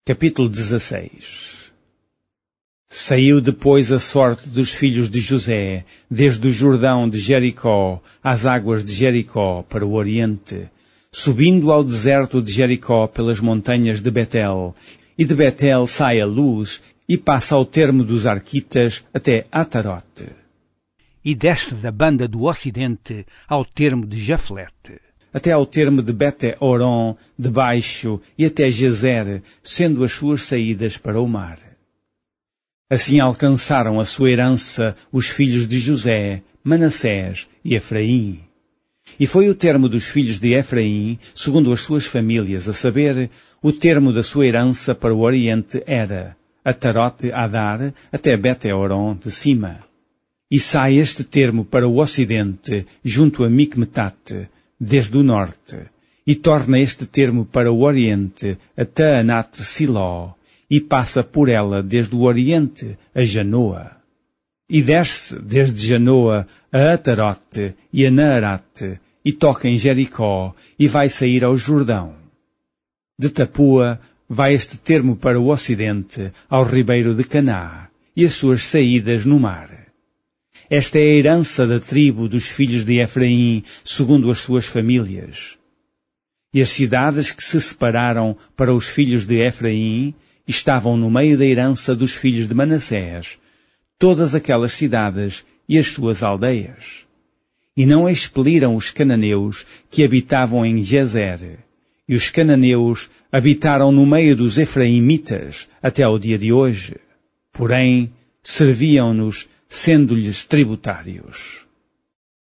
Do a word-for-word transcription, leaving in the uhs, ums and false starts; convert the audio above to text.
Capítulo dezasseis. Saiu depois a sorte dos filhos de José, desde o Jordão de Jericó, às águas de Jericó, para o oriente, subindo ao deserto de Jericó pelas montanhas de Betel, e de Betel sai a luz, e passa ao termo dos Arquitas até Atarote. E desce da banda do ocidente ao termo de Jaflete, até ao termo de Bete-Horon, de baixo, e até Gezer, sendo as suas saídas para o mar. Assim alcançaram a sua herança os filhos de José, Manassés e Efraim. E foi o termo dos filhos de Efraim, segundo as suas famílias, a saber, o termo da sua herança para o oriente era Atarote Adar, até Bete-Horon de cima. E sai este termo para o ocidente, junto a Micmetate, desde o norte, e torna este termo para o oriente a Taanate-Siló, e passa por ela desde o oriente a Janoa. E desce desde Janoa a Atarote e a Naarate, e toca em Jericó, e vai sair ao Jordão. De Tapua vai este termo para o ocidente, ao ribeiro de Caná, e as suas saídas no mar. Esta é a herança da tribo dos filhos de Efraim, segundo as suas famílias. E as cidades que se separaram para os filhos de Efraim estavam no meio da herança dos filhos de Manassés, todas aquelas cidades e as suas aldeias. E não expeliram os cananeus que habitavam em Gezer, e os cananeus habitaram no meio dos efraimitas até ao dia de hoje. Porém, serviam-nos sendo-lhes tributários.